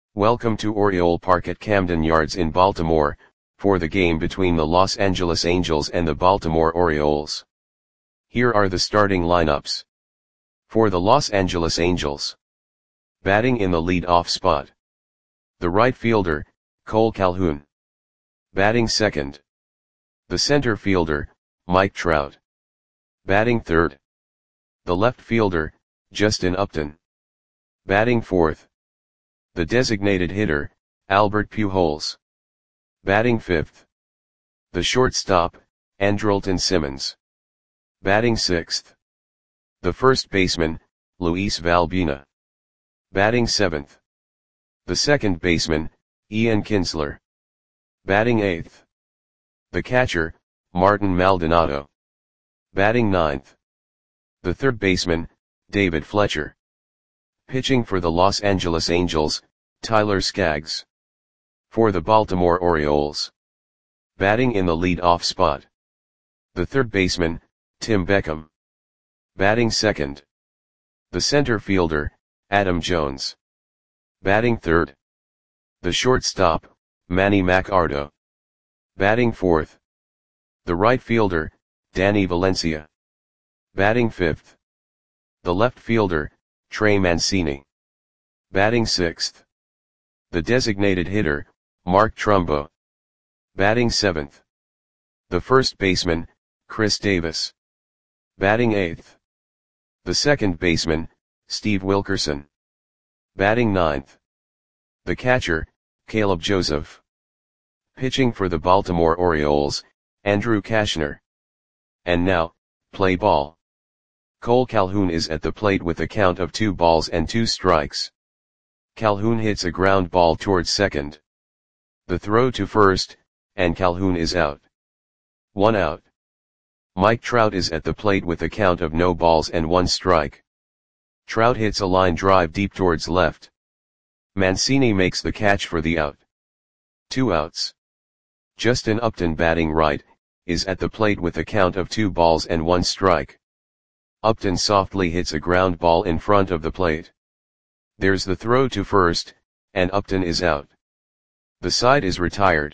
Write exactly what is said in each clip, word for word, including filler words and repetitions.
Welcome to Oriole Park at Camden Yards in Baltimore, for the game between the Los Angeles Angels and the Baltimore Orioles. Here are the starting lineups. For the Los Angeles Angels. Batting in the lead-off spot. The right fielder, Cole Calhoun. Batting second. The center fielder, Mike Trout. Batting third. The left fielder, Justin Upton. Batting fourth. The designated hitter, Albert Pujols. Batting fifth. The shortstop, Andrelton Simmons. Batting sixth. The first baseman, Luis Valbuena. Batting seventh. The second baseman, Ian Kinsler. Batting eighth. The catcher, Martin Maldonado. Batting ninth. The third baseman, David Fletcher. Pitching for the Los Angeles Angels, Tyler Skaggs. For the Baltimore Orioles. Batting in the lead-off spot. The third baseman, Tim Beckham. Batting second. The center fielder, Adam Jones. Batting third. The shortstop, Manny Machado. Batting fourth. The right fielder, Danny Valencia. Batting fifth. The left fielder, Trey Mancini. Batting sixth. The designated hitter, Mark Trumbo. Batting seventh. The first baseman, Chris Davis. Batting eighth. The second baseman, Steve Wilkerson. Batting ninth. The catcher, Caleb Joseph. Pitching for the Baltimore Orioles, Andrew Cashner. And now, play ball. Cole Calhoun is at the plate with a count of two balls and two strikes. Calhoun hits a ground ball towards second. The throw to first, and Calhoun is out. One out. Mike Trout is at the plate with a count of no balls and one strike. Trout hits a line drive deep towards left. Mancini makes the catch for the out. Two outs. Justin Upton, batting right, is at the plate with a count of two balls and one strike. Upton softly hits a ground ball in front of the plate. There's the throw to first, and Upton is out. The side is retired.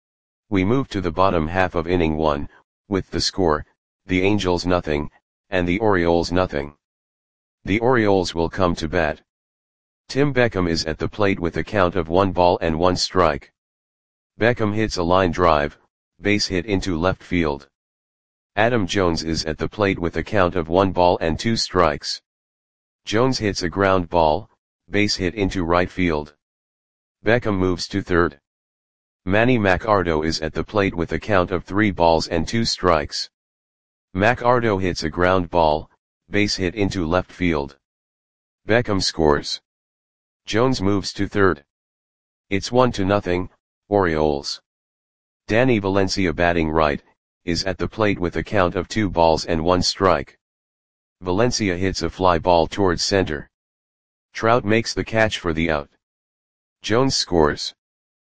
We move to the bottom half of inning one, with the score, the Angels nothing, and the Orioles nothing. The Orioles will come to bat. Tim Beckham is at the plate with a count of one ball and one strike. Beckham hits a line drive, base hit into left field. Adam Jones is at the plate with a count of one ball and two strikes. Jones hits a ground ball, base hit into right field. Beckham moves to third. Manny Machado is at the plate with a count of three balls and two strikes. Machado hits a ground ball, base hit into left field. Beckham scores. Jones moves to third. It's one to nothing, Orioles. Danny Valencia, batting right, is at the plate with a count of two balls and one strike. Valencia hits a fly ball towards center. Trout makes the catch for the out. Jones scores.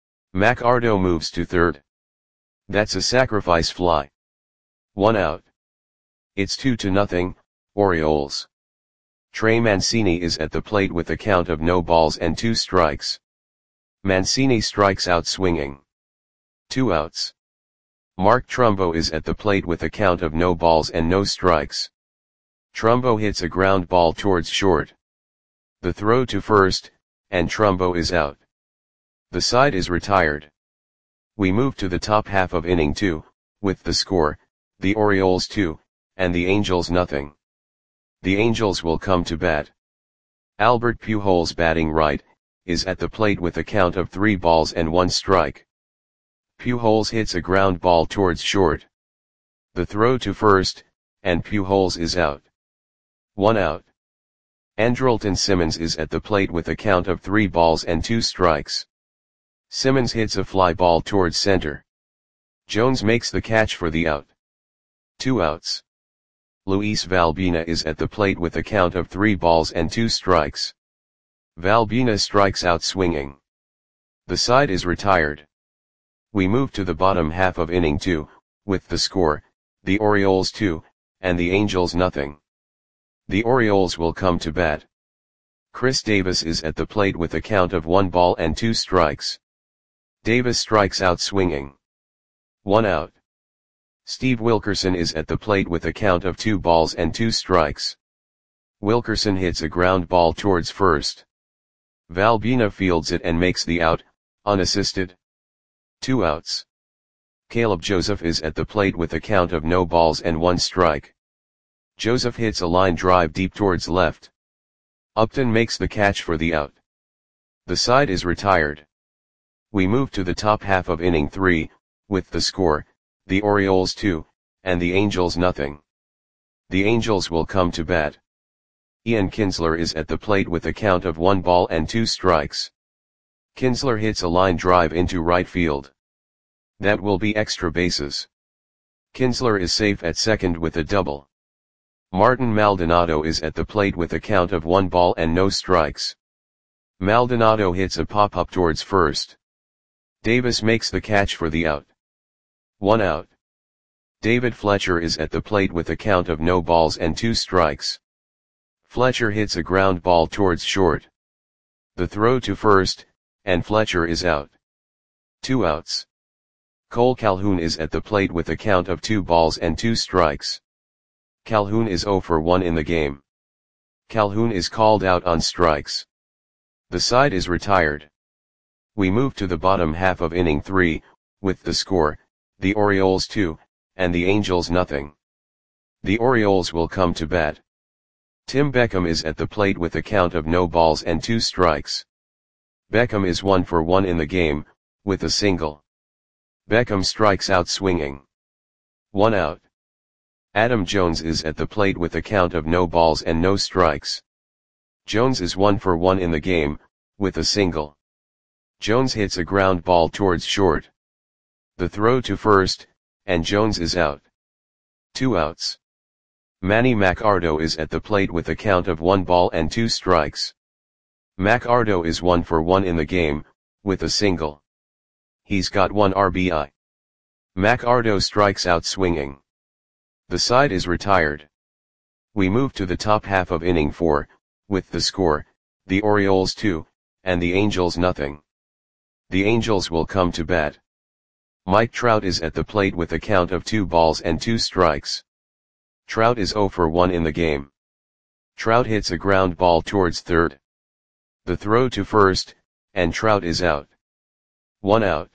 Machado moves to third. That's a sacrifice fly. One out. It's two to nothing, Orioles. Trey Mancini is at the plate with a count of no balls and two strikes. Mancini strikes out swinging. Two outs. Mark Trumbo is at the plate with a count of no balls and no strikes. Trumbo hits a ground ball towards short. The throw to first, and Trumbo is out. The side is retired. We move to the top half of inning two, with the score, the Orioles two, and the Angels nothing. The Angels will come to bat. Albert Pujols, batting right, is at the plate with a count of three balls and one strike. Pujols hits a ground ball towards short. The throw to first, and Pujols is out. One out. Andrelton Simmons is at the plate with a count of three balls and two strikes. Simmons hits a fly ball towards center. Jones makes the catch for the out. Two outs. Luis Valbuena is at the plate with a count of three balls and two strikes. Valbuena strikes out swinging. The side is retired. We move to the bottom half of inning two, with the score, the Orioles two, and the Angels nothing. The Orioles will come to bat. Chris Davis is at the plate with a count of one ball and two strikes. Davis strikes out swinging. One out. Steve Wilkerson is at the plate with a count of two balls and two strikes. Wilkerson hits a ground ball towards first. Valbuena fields it and makes the out, unassisted. Two outs. Caleb Joseph is at the plate with a count of no balls and one strike. Joseph hits a line drive deep towards left. Upton makes the catch for the out. The side is retired. We move to the top half of inning three, with the score, the Orioles two, and the Angels nothing. The Angels will come to bat. Ian Kinsler is at the plate with a count of one ball and two strikes. Kinsler hits a line drive into right field. That will be extra bases. Kinsler is safe at second with a double. Martin Maldonado is at the plate with a count of one ball and no strikes. Maldonado hits a pop-up towards first. Davis makes the catch for the out. One out. David Fletcher is at the plate with a count of no balls and two strikes. Fletcher hits a ground ball towards short. The throw to first, and Fletcher is out. Two outs. Cole Calhoun is at the plate with a count of two balls and two strikes. Calhoun is zero for one in the game. Calhoun is called out on strikes. The side is retired. We move to the bottom half of inning three, with the score, the Orioles two, and the Angels nothing. The Orioles will come to bat. Tim Beckham is at the plate with a count of no balls and two strikes. Beckham is one for one in the game, with a single. Beckham strikes out swinging. One out. Adam Jones is at the plate with a count of no balls and no strikes. Jones is one for one in the game, with a single. Jones hits a ground ball towards short. The throw to first, and Jones is out. Two outs. Manny Macardo is at the plate with a count of one ball and two strikes. Macardo is one for one in the game, with a single. He's got one R B I. Macardo strikes out swinging. The side is retired. We move to the top half of inning four, with the score, the Orioles two, and the Angels nothing. The Angels will come to bat. Mike Trout is at the plate with a count of two balls and two strikes. Trout is zero for one in the game. Trout hits a ground ball towards third. The throw to first, and Trout is out. One out.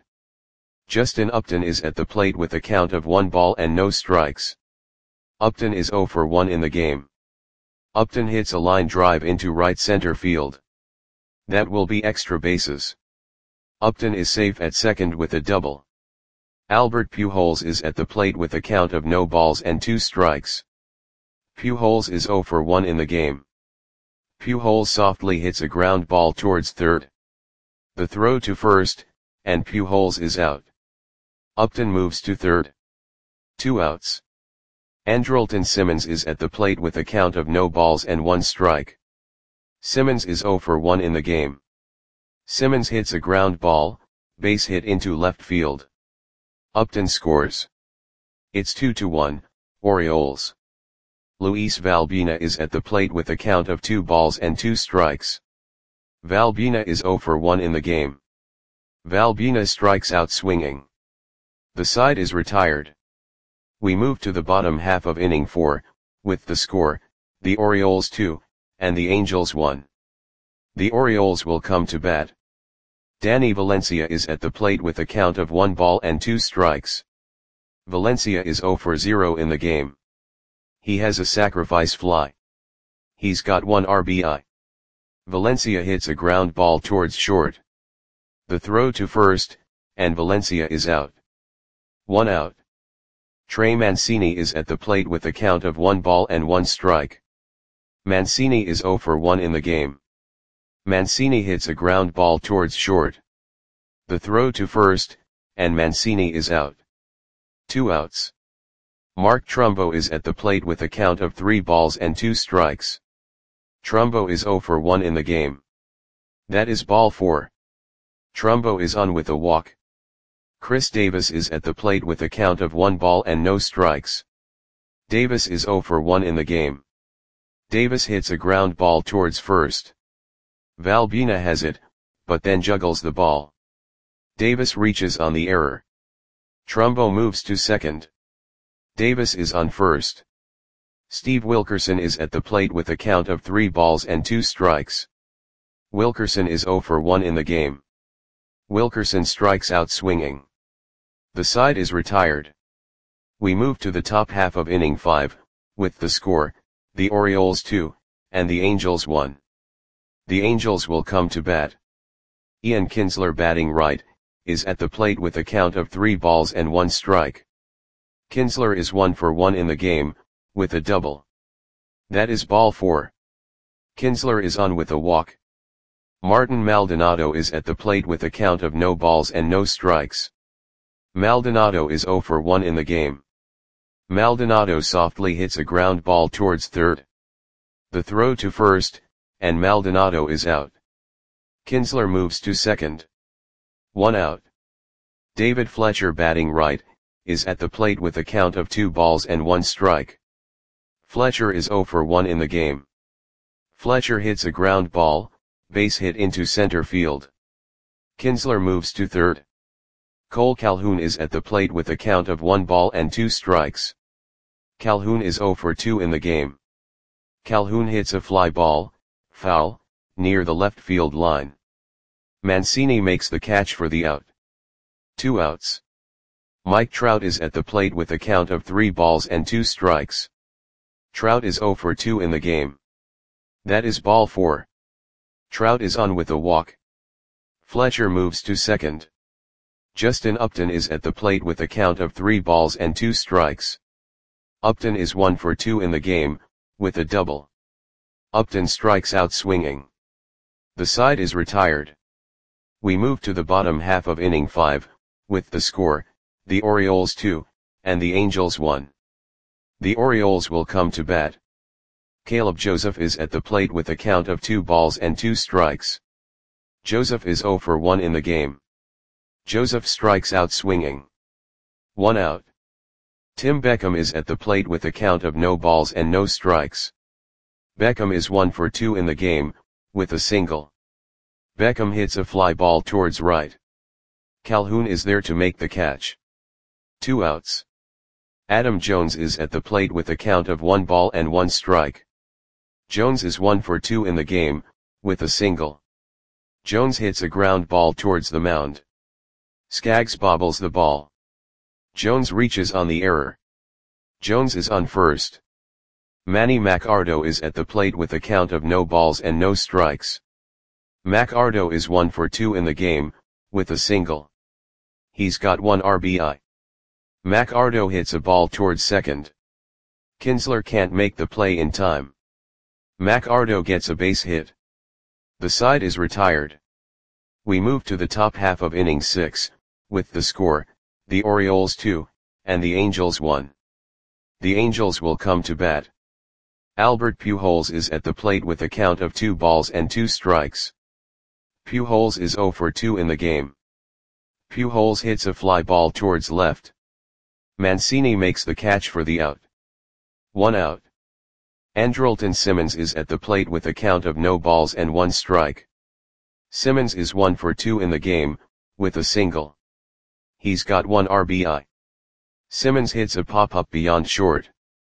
Justin Upton is at the plate with a count of one ball and no strikes. Upton is zero for one in the game. Upton hits a line drive into right center field. That will be extra bases. Upton is safe at second with a double. Albert Pujols is at the plate with a count of no balls and two strikes. Pujols is zero for one in the game. Pujols softly hits a ground ball towards third. The throw to first, and Pujols is out. Upton moves to third. Two outs. Andrelton Simmons is at the plate with a count of no balls and one strike. Simmons is zero for one in the game. Simmons hits a ground ball, base hit into left field. Upton scores. It's two to one, Orioles. Luis Valbuena is at the plate with a count of two balls and two strikes. Valbuena is zero for one in the game. Valbuena strikes out swinging. The side is retired. We move to the bottom half of inning four, with the score, the Orioles two, and the Angels one. The Orioles will come to bat. Danny Valencia is at the plate with a count of one ball and two strikes. Valencia is zero for zero in the game. He has a sacrifice fly. He's got one R B I. Valencia hits a ground ball towards short. The throw to first, and Valencia is out. One out. Trey Mancini is at the plate with a count of one ball and one strike. Mancini is zero for one in the game. Mancini hits a ground ball towards short. The throw to first, and Mancini is out. Two outs. Mark Trumbo is at the plate with a count of three balls and two strikes. Trumbo is zero for one in the game. That is ball four. Trumbo is on with a walk. Chris Davis is at the plate with a count of one ball and no strikes. Davis is zero for one in the game. Davis hits a ground ball towards first. Valbuena has it, but then juggles the ball. Davis reaches on the error. Trumbo moves to second. Davis is on first. Steve Wilkerson is at the plate with a count of three balls and two strikes. Wilkerson is zero for one in the game. Wilkerson strikes out swinging. The side is retired. We move to the top half of inning five, with the score, the Orioles two, and the Angels one. The Angels will come to bat. Ian Kinsler, batting right, is at the plate with a count of three balls and one strike. Kinsler is one for one in the game, with a double. That is ball four. Kinsler is on with a walk. Martin Maldonado is at the plate with a count of no balls and no strikes. Maldonado is zero for one in the game. Maldonado softly hits a ground ball towards third. The throw to first, and Maldonado is out. Kinsler moves to second. One out. David Fletcher, batting right, is at the plate with a count of two balls and one strike. Fletcher is zero for one in the game. Fletcher hits a ground ball, base hit into center field. Kinsler moves to third. Cole Calhoun is at the plate with a count of one ball and two strikes. Calhoun is zero for two in the game. Calhoun hits a fly ball, foul, near the left field line. Mancini makes the catch for the out. Two outs. Mike Trout is at the plate with a count of three balls and two strikes. Trout is zero for two in the game. That is ball four. Trout is on with a walk. Fletcher moves to second. Justin Upton is at the plate with a count of three balls and two strikes. Upton is one for two in the game, with a double. Upton strikes out swinging. The side is retired. We move to the bottom half of inning five, with the score, the Orioles two, and the Angels one. The Orioles will come to bat. Caleb Joseph is at the plate with a count of two balls and two strikes. Joseph is zero for one in the game. Joseph strikes out swinging. One out. Tim Beckham is at the plate with a count of no balls and no strikes. Beckham is one for two in the game, with a single. Beckham hits a fly ball towards right. Calhoun is there to make the catch. Two outs. Adam Jones is at the plate with a count of one ball and one strike. Jones is one for two in the game, with a single. Jones hits a ground ball towards the mound. Skaggs bobbles the ball. Jones reaches on the error. Jones is on first. Manny Macardo is at the plate with a count of no balls and no strikes. Macardo is one for two in the game, with a single. He's got one R B I. Macardo hits a ball towards second. Kinsler can't make the play in time. Macardo gets a base hit. The side is retired. We move to the top half of inning six, with the score, the Orioles two, and the Angels one. The Angels will come to bat. Albert Pujols is at the plate with a count of two balls and two strikes. Pujols is zero for two in the game. Pujols hits a fly ball towards left. Mancini makes the catch for the out. One out. Andrelton Simmons is at the plate with a count of no balls and one strike. Simmons is one for two in the game, with a single. He's got one R B I. Simmons hits a pop-up beyond short.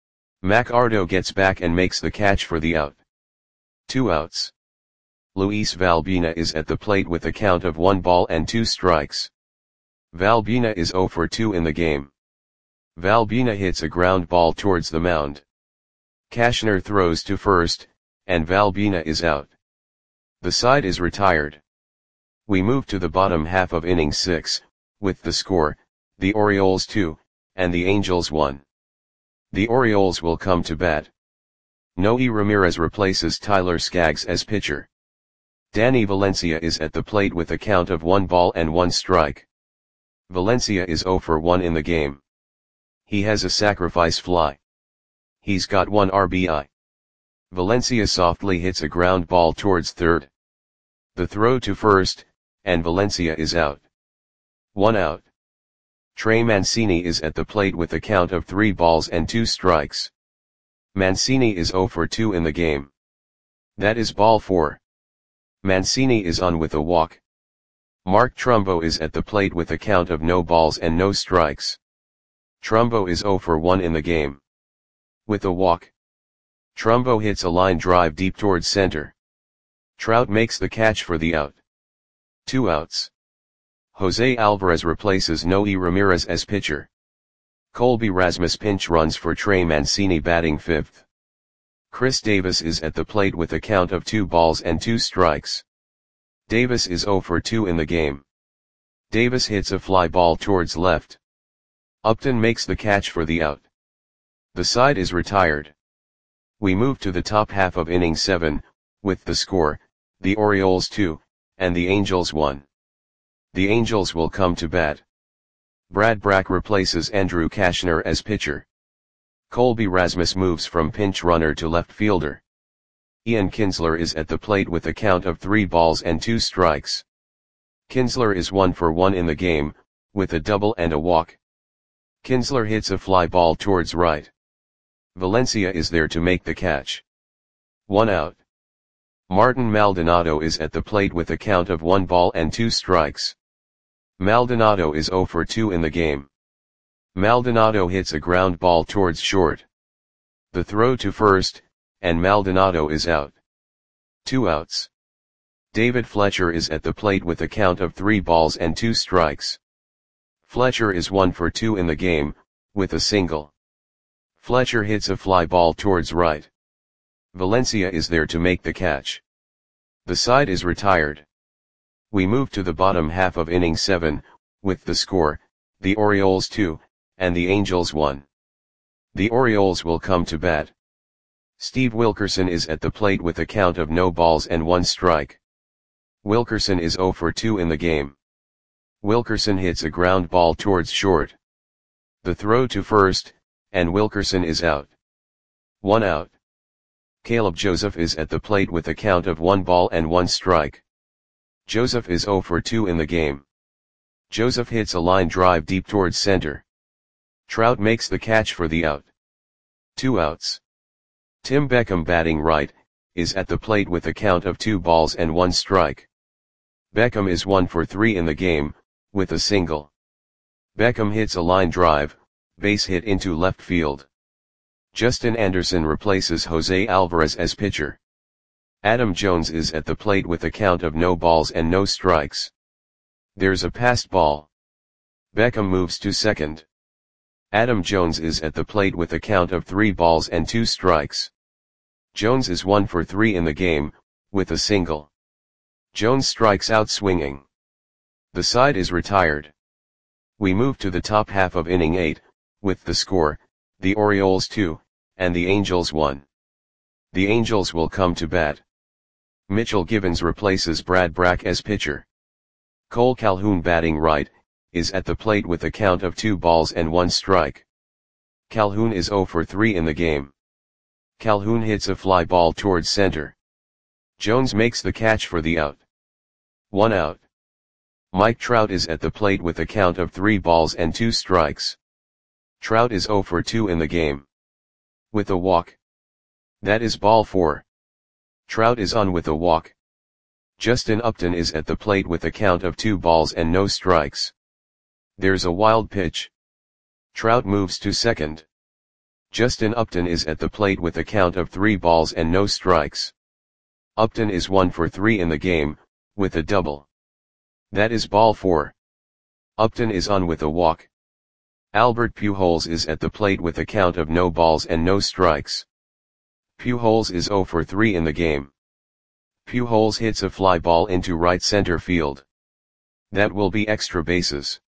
Macardo gets back and makes the catch for the out. Two outs. Luis Valbuena is at the plate with a count of one ball and two strikes. Valbuena is zero for two in the game. Valbuena hits a ground ball towards the mound. Cashner throws to first, and Valbuena is out. The side is retired. We move to the bottom half of inning six, with the score, the Orioles two, and the Angels one. The Orioles will come to bat. Noe Ramirez replaces Tyler Skaggs as pitcher. Danny Valencia is at the plate with a count of one ball and one strike. Valencia is zero for one in the game. He has a sacrifice fly. He's got one R B I. Valencia softly hits a ground ball towards third. The throw to first, and Valencia is out. One out. Trey Mancini is at the plate with a count of three balls and two strikes. Mancini is zero for two in the game. That is ball four. Mancini is on with a walk. Mark Trumbo is at the plate with a count of no balls and no strikes. Trumbo is zero for one in the game. With a walk, Trumbo hits a line drive deep towards center. Trout makes the catch for the out. Two outs. Jose Alvarez replaces Noe Ramirez as pitcher. Colby Rasmus pinch runs for Trey Mancini batting fifth. Chris Davis is at the plate with a count of two balls and two strikes. Davis is zero for two in the game. Davis hits a fly ball towards left. Upton makes the catch for the out. The side is retired. We move to the top half of inning seven, with the score, the Orioles two, and the Angels one. The Angels will come to bat. Brad Brach replaces Andrew Cashner as pitcher. Colby Rasmus moves from pinch runner to left fielder. Ian Kinsler is at the plate with a count of three balls and two strikes. Kinsler is one for one in the game, with a double and a walk. Kinsler hits a fly ball towards right. Valencia is there to make the catch. One out. Martin Maldonado is at the plate with a count of one ball and two strikes. Maldonado is zero for two in the game. Maldonado hits a ground ball towards short. The throw to first, and Maldonado is out. Two outs. David Fletcher is at the plate with a count of three balls and two strikes. Fletcher is one for two in the game, with a single. Fletcher hits a fly ball towards right. Valencia is there to make the catch. The side is retired. We move to the bottom half of inning seven, with the score, the Orioles two, and the Angels one. The Orioles will come to bat. Steve Wilkerson is at the plate with a count of no balls and one strike. Wilkerson is zero for two in the game. Wilkerson hits a ground ball towards short. The throw to first, and Wilkerson is out. One out. Caleb Joseph is at the plate with a count of one ball and one strike. Joseph is zero for two in the game. Joseph hits a line drive deep towards center. Trout makes the catch for the out. Two outs. Tim Beckham batting right, is at the plate with a count of two balls and one strike. Beckham is one for three in the game, with a single. Beckham hits a line drive, base hit into left field. Justin Anderson replaces Jose Alvarez as pitcher. Adam Jones is at the plate with a count of no balls and no strikes. There's a passed ball. Beckham moves to second. Adam Jones is at the plate with a count of three balls and two strikes. Jones is one for three in the game, with a single. Jones strikes out swinging. The side is retired. We move to the top half of inning eight, with the score, the Orioles two, and the Angels one. The Angels will come to bat. Mitchell Givens replaces Brad Brach as pitcher. Cole Calhoun batting right, is at the plate with a count of two balls and one strike. Calhoun is zero for three in the game. Calhoun hits a fly ball towards center. Jones makes the catch for the out. One out. Mike Trout is at the plate with a count of three balls and two strikes. Trout is zero for two in the game. With a walk. That is ball four. Trout is on with a walk. Justin Upton is at the plate with a count of two balls and no strikes. There's a wild pitch. Trout moves to second. Justin Upton is at the plate with a count of three balls and no strikes. Upton is one for three in the game, with a double. That is ball four. Upton is on with a walk. Albert Pujols is at the plate with a count of no balls and no strikes. Pujols is zero for three in the game. Pujols hits a fly ball into right center field. That will be extra bases.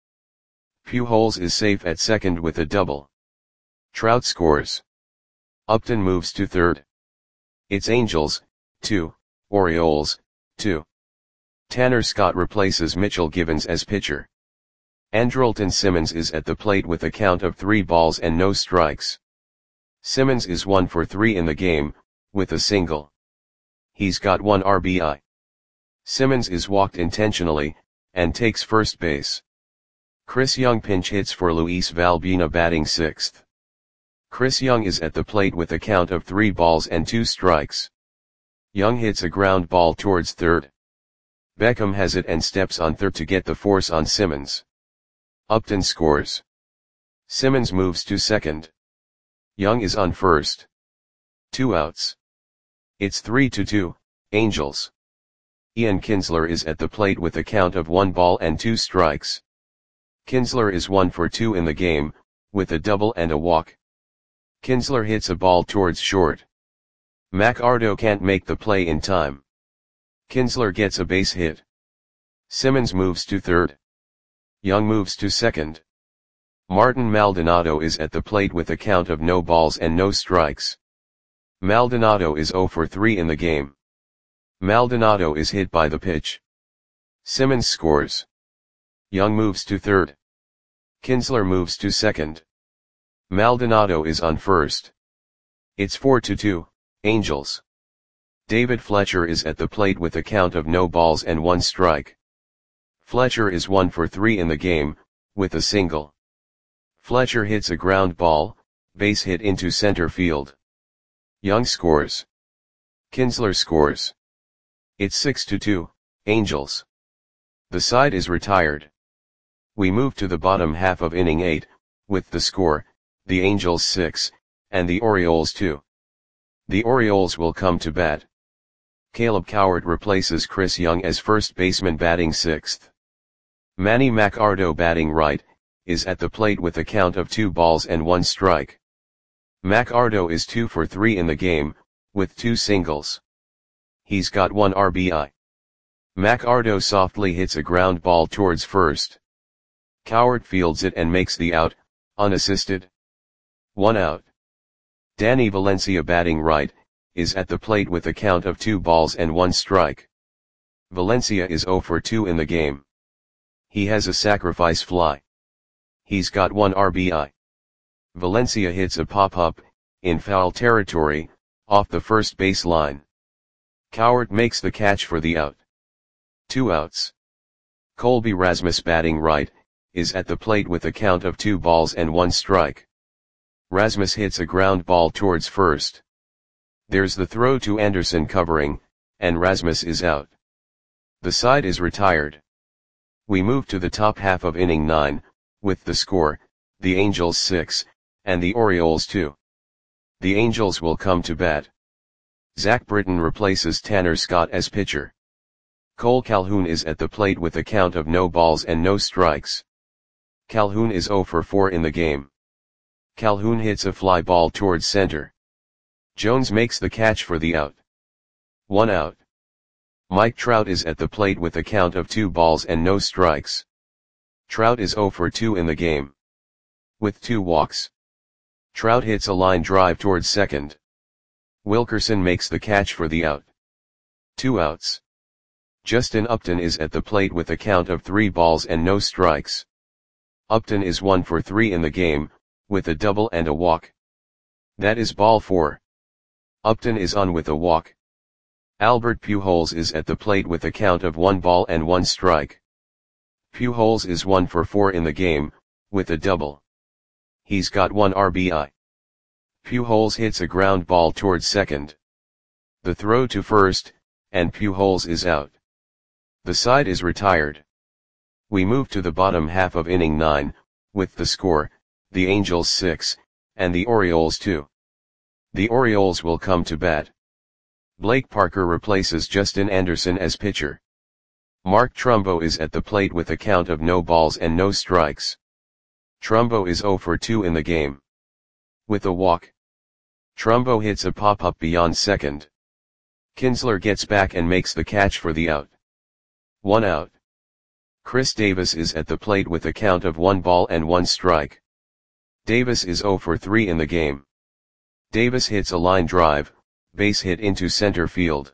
Pujols is safe at second with a double. Trout scores. Upton moves to third. It's Angels, two, Orioles, two. Tanner Scott replaces Mitchell Givens as pitcher. Andrelton Simmons is at the plate with a count of three balls and no strikes. Simmons is one for three in the game, with a single. He's got one R B I. Simmons is walked intentionally, and takes first base. Chris Young pinch hits for Luis Valbuena batting sixth. Chris Young is at the plate with a count of three balls and two strikes. Young hits a ground ball towards third. Beckham has it and steps on third to get the force on Simmons. Upton scores. Simmons moves to second. Young is on first. Two outs. It's three to two, Angels. Ian Kinsler is at the plate with a count of one ball and two strikes. Kinsler is one for two in the game, with a double and a walk. Kinsler hits a ball towards short. McArdo can't make the play in time. Kinsler gets a base hit. Simmons moves to third. Young moves to second. Martin Maldonado is at the plate with a count of no balls and no strikes. Maldonado is zero for three in the game. Maldonado is hit by the pitch. Simmons scores. Young moves to third. Kinsler moves to second. Maldonado is on first. It's four to two, Angels. David Fletcher is at the plate with a count of no balls and one strike. Fletcher is one for three in the game, with a single. Fletcher hits a ground ball, base hit into center field. Young scores. Kinsler scores. It's six to two, Angels. The side is retired. We move to the bottom half of inning eight, with the score, the Angels six, and the Orioles two. The Orioles will come to bat. Caleb Cowart replaces Chris Young as first baseman batting sixth. Manny McArdo batting right, is at the plate with a count of two balls and one strike. McArdo is two for three in the game, with two singles. He's got one R B I. McArdo softly hits a ground ball towards first. Cowart fields it and makes the out, unassisted. One out. Danny Valencia batting right, is at the plate with a count of two balls and one strike. Valencia is zero for two in the game. He has a sacrifice fly. He's got one R B I. Valencia hits a pop-up, in foul territory, off the first base line. Cowart makes the catch for the out. Two outs. Colby Rasmus batting right, is at the plate with a count of two balls and one strike. Rasmus hits a ground ball towards first. There's the throw to Anderson covering, and Rasmus is out. The side is retired. We move to the top half of inning nine, with the score, the Angels six, and the Orioles two. The Angels will come to bat. Zach Britton replaces Tanner Scott as pitcher. Cole Calhoun is at the plate with a count of no balls and no strikes. Calhoun is zero for four in the game. Calhoun hits a fly ball towards center. Jones makes the catch for the out. One out. Mike Trout is at the plate with a count of two balls and no strikes. Trout is zero for two in the game. With two walks. Trout hits a line drive towards second. Wilkerson makes the catch for the out. Two outs. Justin Upton is at the plate with a count of three balls and no strikes. Upton is one for three in the game, with a double and a walk. That is ball four. Upton is on with a walk. Albert Pujols is at the plate with a count of one ball and one strike. Pujols is one for four in the game, with a double. He's got one R B I. Pujols hits a ground ball towards second. The throw to first, and Pujols is out. The side is retired. We move to the bottom half of inning nine, with the score, the Angels six, and the Orioles two. The Orioles will come to bat. Blake Parker replaces Justin Anderson as pitcher. Mark Trumbo is at the plate with a count of no balls and no strikes. Trumbo is zero for two in the game. With a walk. Trumbo hits a pop-up beyond second. Kinsler gets back and makes the catch for the out. One out. Chris Davis is at the plate with a count of one ball and one strike. Davis is zero for three in the game. Davis hits a line drive, base hit into center field.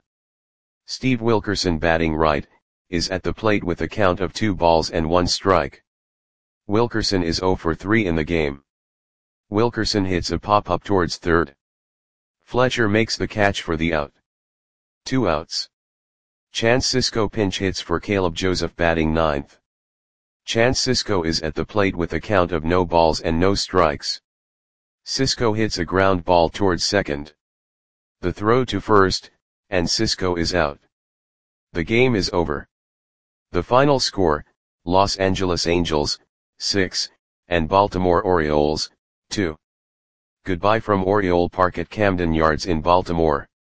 Steve Wilkerson batting right, is at the plate with a count of two balls and one strike. Wilkerson is zero for three in the game. Wilkerson hits a pop-up towards third. Fletcher makes the catch for the out. Two outs. Chance Sisco pinch hits for Caleb Joseph batting ninth. Chance Sisco is at the plate with a count of no balls and no strikes. Sisco hits a ground ball towards second. The throw to first, and Sisco is out. The game is over. The final score, Los Angeles Angels, six, and Baltimore Orioles, two. Goodbye from Oriole Park at Camden Yards in Baltimore.